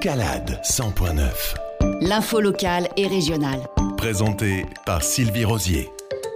Calade 100.9. L'info locale et régionale. Présenté par Sylvie Rosier.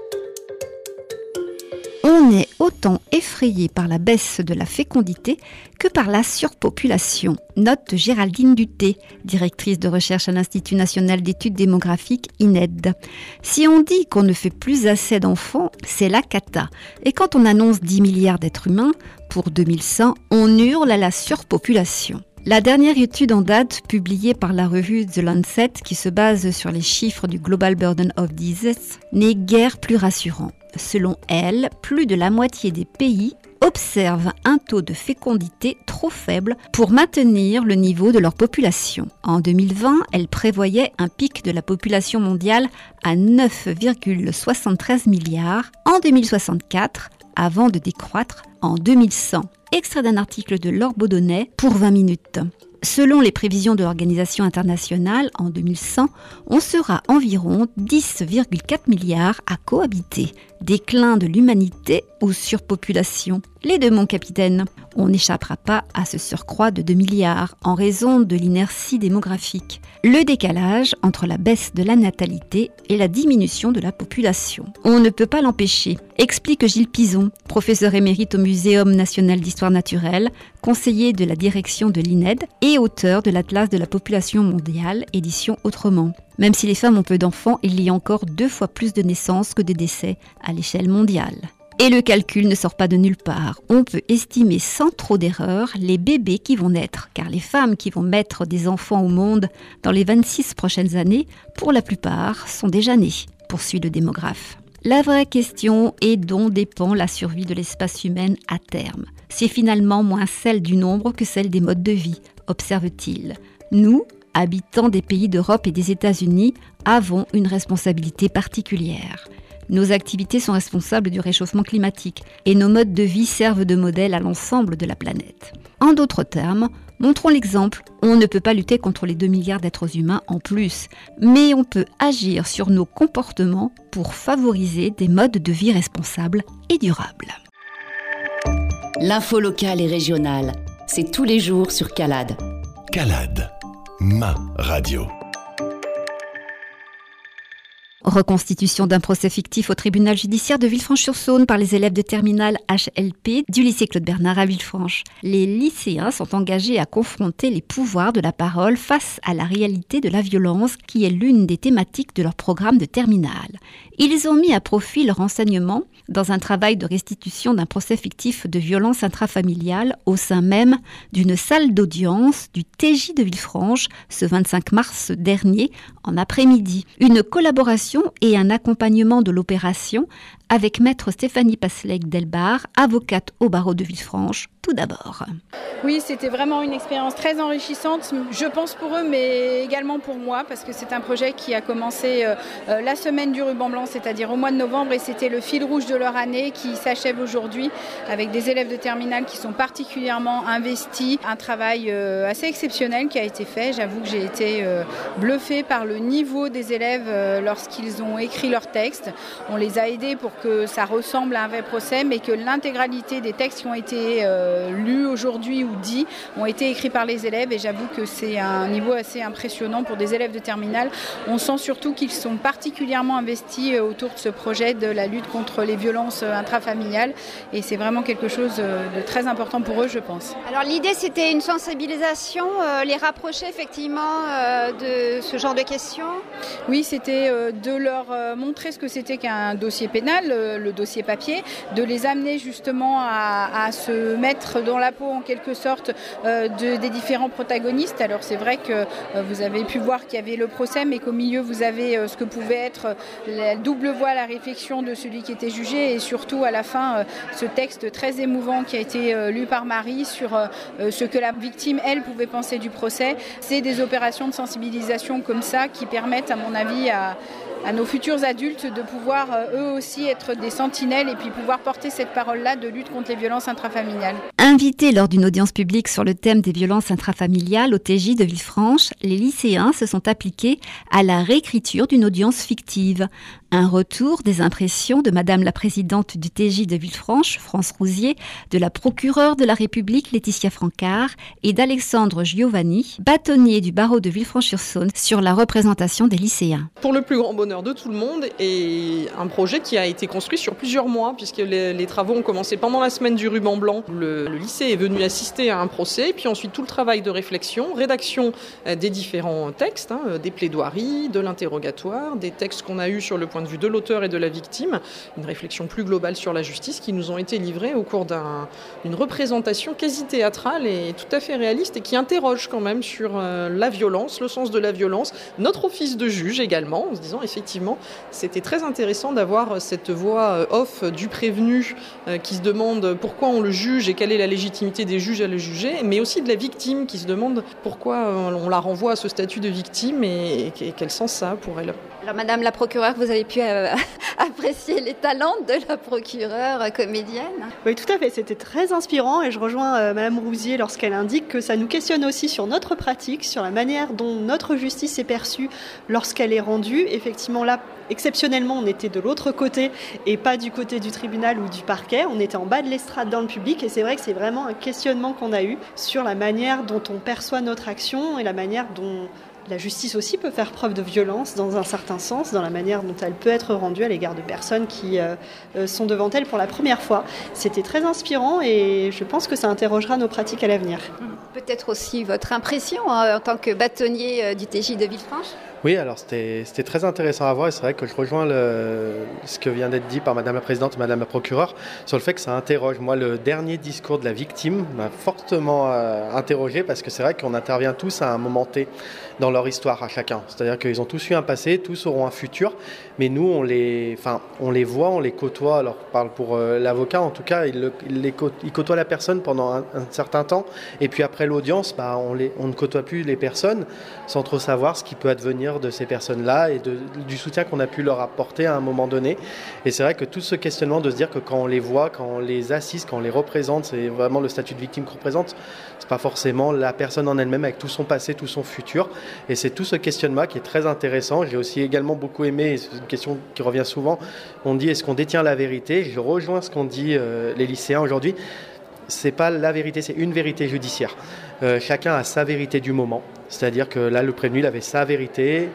On est autant effrayé par la baisse de la fécondité que par la surpopulation, note Géraldine Duthé, directrice de recherche à l'Institut national d'études démographiques INED. Si on dit qu'on ne fait plus assez d'enfants, c'est la cata. Et quand on annonce 10 milliards d'êtres humains, pour 2100, on hurle à la surpopulation. La dernière étude en date, publiée par la revue The Lancet, qui se base sur les chiffres du Global Burden of Disease, n'est guère plus rassurant. Selon elle, plus de la moitié des pays observent un taux de fécondité trop faible pour maintenir le niveau de leur population. En 2020, elle prévoyait un pic de la population mondiale à 9,73 milliards en 2064, avant de décroître en 2100. Extrait d'un article de Laure Baudonnet pour 20 minutes. Selon les prévisions de l'Organisation internationale, en 2100, on sera environ 10,4 milliards à cohabiter. Déclin de l'humanité ou surpopulation? Les deux, mon capitaine. On n'échappera pas à ce surcroît de 2 milliards en raison de l'inertie démographique. Le décalage entre la baisse de la natalité et la diminution de la population. On ne peut pas l'empêcher, explique Gilles Pison, professeur émérite au Muséum national d'histoire naturelle, conseiller de la direction de l'INED et auteur de l'Atlas de la population mondiale, édition Autrement. Même si les femmes ont peu d'enfants, il y a encore 2 fois plus de naissances que de décès à l'échelle mondiale. Et le calcul ne sort pas de nulle part. On peut estimer sans trop d'erreur les bébés qui vont naître, car les femmes qui vont mettre des enfants au monde dans les 26 prochaines années, pour la plupart, sont déjà nées, poursuit le démographe. La vraie question est dont dépend la survie de l'espèce humaine à terme. C'est finalement moins celle du nombre que celle des modes de vie, observe-t-il. Nous, habitants des pays d'Europe et des États-Unis, avons une responsabilité particulière. Nos activités sont responsables du réchauffement climatique et nos modes de vie servent de modèle à l'ensemble de la planète. En d'autres termes, montrons l'exemple, on ne peut pas lutter contre les 2 milliards d'êtres humains en plus, mais on peut agir sur nos comportements pour favoriser des modes de vie responsables et durables. L'info locale et régionale, c'est tous les jours sur Calade. Calade, ma radio. Reconstitution d'un procès fictif au tribunal judiciaire de Villefranche-sur-Saône par les élèves de terminale HLP du lycée Claude Bernard à Villefranche. Les lycéens sont engagés à confronter les pouvoirs de la parole face à la réalité de la violence qui est l'une des thématiques de leur programme de terminale. Ils ont mis à profit leur enseignement dans un travail de restitution d'un procès fictif de violence intrafamiliale au sein même d'une salle d'audience du TJ de Villefranche ce 25 mars dernier en après-midi. Une collaboration et un accompagnement de l'opération avec maître Stéphanie Passelec-Delbar, avocate au barreau de Villefranche, tout d'abord. Oui, c'était vraiment une expérience très enrichissante, je pense pour eux, mais également pour moi, parce que c'est un projet qui a commencé la semaine du ruban blanc, c'est-à-dire au mois de novembre, et c'était le fil rouge de leur année qui s'achève aujourd'hui, avec des élèves de terminale qui sont particulièrement investis. Un travail assez exceptionnel qui a été fait. J'avoue que j'ai été bluffée par le niveau des élèves lorsqu'ils ont écrit leurs textes. On les a aidés pour que ça ressemble à un vrai procès, mais que l'intégralité des textes qui ont été lus aujourd'hui ou dits ont été écrits par les élèves, et j'avoue que c'est un niveau assez impressionnant pour des élèves de terminale. On sent surtout qu'ils sont particulièrement investis autour de ce projet de la lutte contre les violences intrafamiliales, et c'est vraiment quelque chose de très important pour eux, je pense. Alors l'idée, c'était une sensibilisation, les rapprocher effectivement de ce genre de questions. Oui, c'était de leur montrer ce que c'était qu'un dossier pénal, le dossier papier, de les amener justement à se mettre dans la peau en quelque sorte des différents protagonistes. Alors c'est vrai que vous avez pu voir qu'il y avait le procès, mais qu'au milieu vous avez ce que pouvait être la double voix, la réflexion de celui qui était jugé, et surtout à la fin ce texte très émouvant qui a été lu par Marie sur ce que la victime elle pouvait penser du procès. C'est des opérations de sensibilisation comme ça qui permettent à mon avis à nos futurs adultes de pouvoir eux aussi être des sentinelles et puis pouvoir porter cette parole-là de lutte contre les violences intrafamiliales. Un Invités lors d'une audience publique sur le thème des violences intrafamiliales au TJ de Villefranche, les lycéens se sont appliqués à la réécriture d'une audience fictive. Un retour des impressions de Madame la présidente du TJ de Villefranche, France Rousier, de la procureure de la République, Laetitia Francard, et d'Alexandre Giovanni, bâtonnier du barreau de Villefranche-sur-Saône, sur la représentation des lycéens. Pour le plus grand bonheur de tout le monde, et un projet qui a été construit sur plusieurs mois, puisque les travaux ont commencé pendant la semaine du ruban blanc. Le lycée est venu assister à un procès, puis ensuite tout le travail de réflexion, rédaction des différents textes, des plaidoiries, de l'interrogatoire, des textes qu'on a eus sur le point de vue de l'auteur et de la victime, une réflexion plus globale sur la justice qui nous ont été livrées au cours d'une représentation quasi théâtrale et tout à fait réaliste et qui interroge quand même sur la violence, le sens de la violence, notre office de juge également, en se disant effectivement c'était très intéressant d'avoir cette voix off du prévenu qui se demande pourquoi on le juge et quelle est la légitimité des juges à le juger, mais aussi de la victime qui se demande pourquoi on la renvoie à ce statut de victime et quel sens ça a pour elle. Alors Madame la procureure, vous avez pu apprécier les talents de la procureure comédienne. Oui, tout à fait, c'était très inspirant et je rejoins Madame Rousier lorsqu'elle indique que ça nous questionne aussi sur notre pratique, sur la manière dont notre justice est perçue lorsqu'elle est rendue. Effectivement là, exceptionnellement, on était de l'autre côté et pas du côté du tribunal ou du parquet. On était en bas de l'estrade dans le public et c'est vrai que c'est vraiment un questionnement qu'on a eu sur la manière dont on perçoit notre action et la manière dont la justice aussi peut faire preuve de violence dans un certain sens, dans la manière dont elle peut être rendue à l'égard de personnes qui sont devant elle pour la première fois. C'était très inspirant et je pense que ça interrogera nos pratiques à l'avenir. Peut-être aussi votre impression en tant que bâtonnier du TJ de Villefranche ? Oui, alors c'était très intéressant à voir et c'est vrai que je rejoins ce que vient d'être dit par Madame la Présidente et Madame la Procureure sur le fait que ça interroge. Moi, le dernier discours de la victime m'a fortement interrogé parce que c'est vrai qu'on intervient tous à un moment T dans leur histoire à chacun. C'est-à-dire qu'ils ont tous eu un passé, tous auront un futur, mais nous, on les voit, on les côtoie. Alors, je parle pour l'avocat, en tout cas, il côtoie la personne pendant un certain temps et puis après l'audience, on ne côtoie plus les personnes sans trop savoir ce qui peut advenir de ces personnes-là et du soutien qu'on a pu leur apporter à un moment donné. Et c'est vrai que tout ce questionnement de se dire que quand on les voit, quand on les assiste, quand on les représente, c'est vraiment le statut de victime qu'on représente, c'est pas forcément la personne en elle-même avec tout son passé, tout son futur. Et c'est tout ce questionnement qui est très intéressant. J'ai aussi également beaucoup aimé, et c'est une question qui revient souvent, on dit est-ce qu'on détient la vérité ? Je rejoins ce qu'ont dit les lycéens aujourd'hui. C'est pas la vérité, c'est une vérité judiciaire. Chacun a sa vérité du moment. C'est-à-dire que là, le prévenu, il avait sa vérité,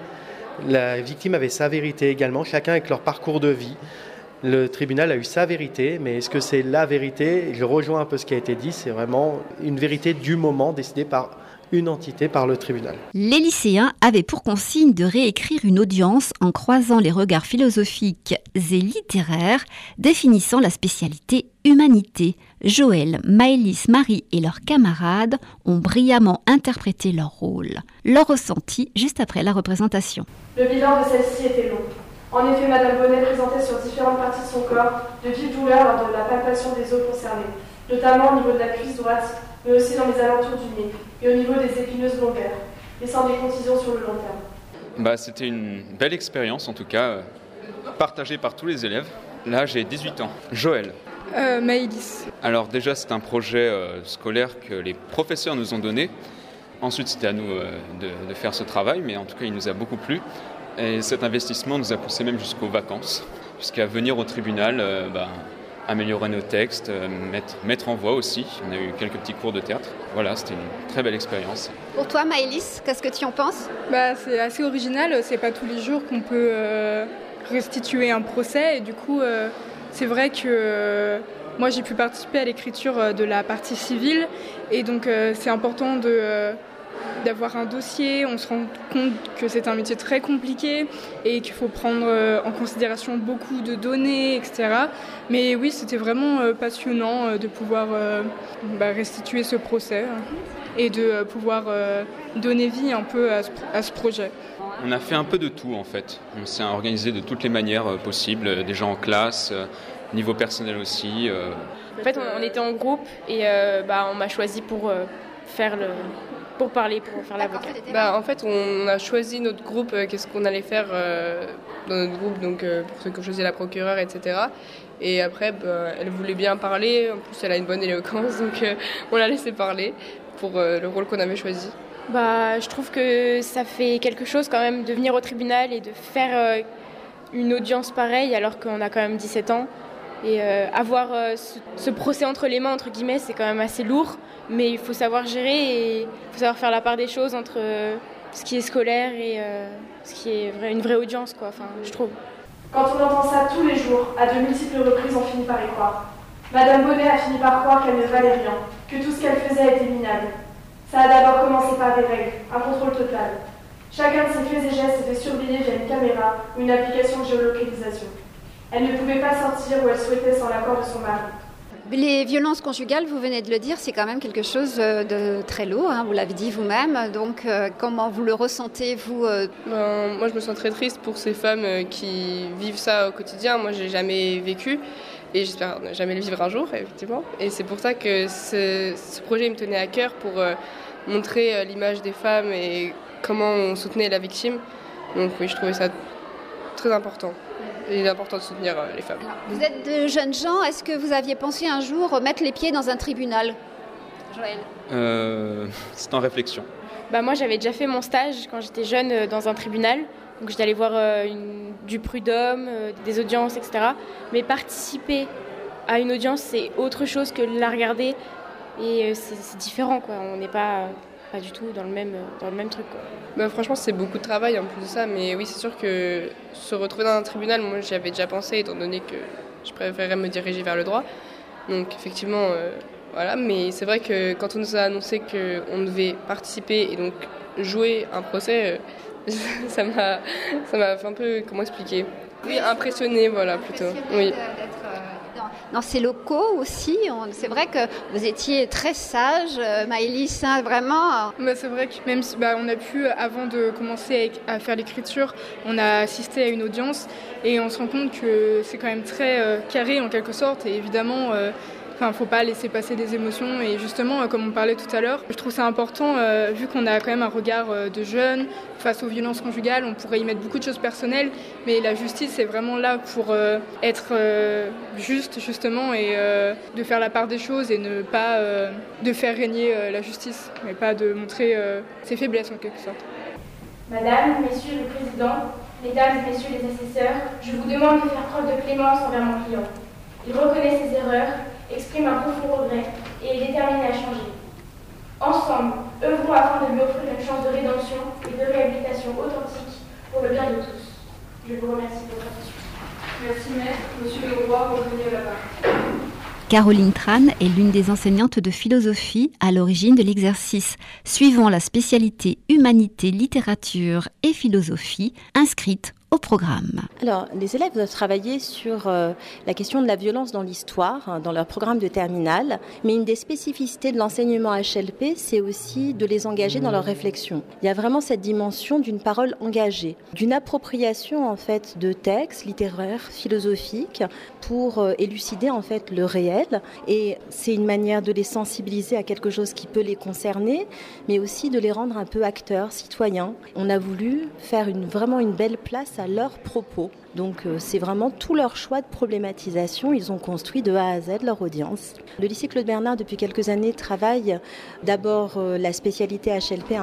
la victime avait sa vérité également, chacun avec leur parcours de vie. Le tribunal a eu sa vérité, mais est-ce que c'est la vérité ? Je rejoins un peu ce qui a été dit, c'est vraiment une vérité du moment décidée par une entité, par le tribunal. Les lycéens avaient pour consigne de réécrire une audience en croisant les regards philosophiques et littéraires définissant la spécialité humanité. Joël, Maëlys, Marie et leurs camarades ont brillamment interprété leur rôle. Leur ressenti juste après la représentation. Le bilan de celle-ci était long. En effet, Madame Bonnet présentait sur différentes parties de son corps de vives douleurs lors de la palpation des os concernés, notamment au niveau de la cuisse droite, mais aussi dans les alentours du nez et au niveau des épineuses lombaires, laissant des contusions sur le long terme. C'était une belle expérience, en tout cas, partagée par tous les élèves. Là, j'ai 18 ans. Joël. Maëlys. Alors déjà, c'est un projet scolaire que les professeurs nous ont donné. Ensuite, c'était à nous de faire ce travail, mais en tout cas, il nous a beaucoup plu. Et cet investissement nous a poussé même jusqu'aux vacances, jusqu'à venir au tribunal, améliorer nos textes, mettre en voix aussi. On a eu quelques petits cours de théâtre. Voilà, c'était une très belle expérience. Pour toi, Maëlys, qu'est-ce que tu en penses ? C'est assez original. C'est pas tous les jours qu'on peut restituer un procès. Et du coup, c'est vrai que moi, j'ai pu participer à l'écriture de la partie civile. Et donc, c'est important d'avoir un dossier. On se rend compte que c'est un métier très compliqué et qu'il faut prendre en considération beaucoup de données, etc. Mais oui, c'était vraiment passionnant de pouvoir restituer ce procès et de pouvoir donner vie un peu à ce projet. On a fait un peu de tout en fait. On s'est organisé de toutes les manières possibles, des gens en classe, niveau personnel aussi. En fait, on était en groupe et on m'a choisi pour faire pour parler, pour faire l'avocat. En fait, on a choisi notre groupe, qu'est-ce qu'on allait faire dans notre groupe, donc pour ceux qui ont choisi la procureure, etc. Et après, elle voulait bien parler, en plus elle a une bonne éloquence, donc on l'a laissé parler pour le rôle qu'on avait choisi. Je trouve que ça fait quelque chose quand même de venir au tribunal et de faire une audience pareille alors qu'on a quand même 17 ans. Et avoir ce procès entre les mains, entre guillemets, c'est quand même assez lourd. Mais il faut savoir gérer et il faut savoir faire la part des choses entre ce qui est scolaire et ce qui est une vraie audience, quoi. Enfin, je trouve. Quand on entend ça tous les jours, à de multiples reprises, on finit par y croire. Madame Bonnet a fini par croire qu'elle ne valait rien, que tout ce qu'elle faisait était minable. Ça a d'abord commencé par des règles, un contrôle total. Chacun de ses faits et gestes était surveillé via une caméra ou une application de géolocalisation. Elle ne pouvait pas sortir où elle souhaitait sans l'accord de son mari. Les violences conjugales, vous venez de le dire, c'est quand même quelque chose de très lourd, hein, vous l'avez dit vous-même. Donc comment vous le ressentez, vous Moi, je me sens très triste pour ces femmes qui vivent ça au quotidien. Moi, je n'ai jamais vécu et j'espère ne jamais le vivre un jour, effectivement. Et c'est pour ça que ce projet me tenait à cœur pour montrer l'image des femmes et comment on soutenait la victime. Donc oui, je trouvais ça très important. Il est important de soutenir les femmes. Vous êtes de jeunes gens, est-ce que vous aviez pensé un jour mettre les pieds dans un tribunal, Joël? C'est en réflexion. Moi, j'avais déjà fait mon stage quand j'étais jeune dans un tribunal. Donc j'étais allée voir du prud'homme, des audiences, etc. Mais participer à une audience, c'est autre chose que la regarder. Et c'est différent, quoi. On n'est pas du tout dans le même truc, quoi. Franchement, c'est beaucoup de travail en plus de ça, mais oui, c'est sûr que se retrouver dans un tribunal, moi j'y avais déjà pensé, étant donné que je préférais me diriger vers le droit. Donc effectivement, voilà, mais c'est vrai que quand on nous a annoncé qu'on devait participer et donc jouer un procès, ça m'a fait un peu, comment expliquer ? Oui, impressionné, voilà, plutôt. Oui. Dans ces locaux aussi, c'est vrai que vous étiez très sage, Maëlys, hein, vraiment. C'est vrai que même si on a pu, avant de commencer à faire l'écriture, on a assisté à une audience et on se rend compte que c'est quand même très carré en quelque sorte et évidemment... faut pas laisser passer des émotions et justement, comme on parlait tout à l'heure, je trouve ça important, vu qu'on a quand même un regard de jeunes face aux violences conjugales, on pourrait y mettre beaucoup de choses personnelles, mais la justice est vraiment là pour être juste justement et de faire la part des choses et ne pas de faire régner la justice, mais pas de montrer ses faiblesses en quelque sorte. Madame, Messieurs le Président, Mesdames et Messieurs les assesseurs, je vous demande de faire preuve de clémence envers mon client. Il reconnaît ses erreurs, exprime un profond regret et est déterminé à changer. Ensemble, œuvrons afin de lui offrir une chance de rédemption et de réhabilitation authentique pour le bien de tous. Je vous remercie de votre attention. Merci maître. Monsieur le roi, revenez là-bas. Caroline Tran est l'une des enseignantes de philosophie à l'origine de l'exercice, suivant la spécialité humanité, littérature et philosophie inscrite au programme. Alors, les élèves doivent travailler sur la question de la violence dans l'histoire, dans leur programme de terminale. Mais une des spécificités de l'enseignement HLP, c'est aussi de les engager dans leur réflexion. Il y a vraiment cette dimension d'une parole engagée, d'une appropriation en fait de textes littéraires, philosophiques, pour élucider en fait le réel. Et c'est une manière de les sensibiliser à quelque chose qui peut les concerner, mais aussi de les rendre un peu acteurs, citoyens. On a voulu faire vraiment une belle place à leurs propos. Donc c'est vraiment tout leur choix de problématisation. Ils ont construit de A à Z leur audience. Le lycée Claude Bernard, depuis quelques années, travaille d'abord la spécialité HLP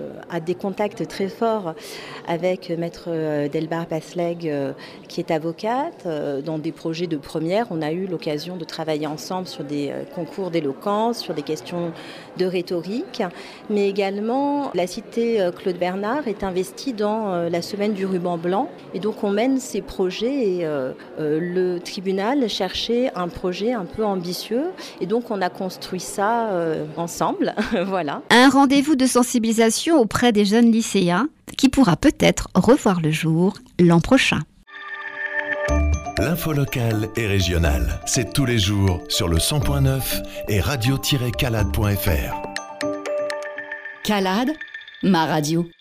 a des contacts très forts avec maître Delbar Pasleg, qui est avocate. Dans des projets de première, on a eu l'occasion de travailler ensemble sur des concours d'éloquence, sur des questions de rhétorique. Mais également, la cité Claude Bernard est investie dans la semaine du ruban blanc. Et donc on mène ces projets et le tribunal cherchait un projet un peu ambitieux et donc on a construit ça ensemble. Voilà. Un rendez-vous de sensibilisation auprès des jeunes lycéens qui pourra peut-être revoir le jour l'an prochain. L'info locale et régionale, c'est tous les jours sur le 100.9 et radio-calade.fr. Calade, ma radio.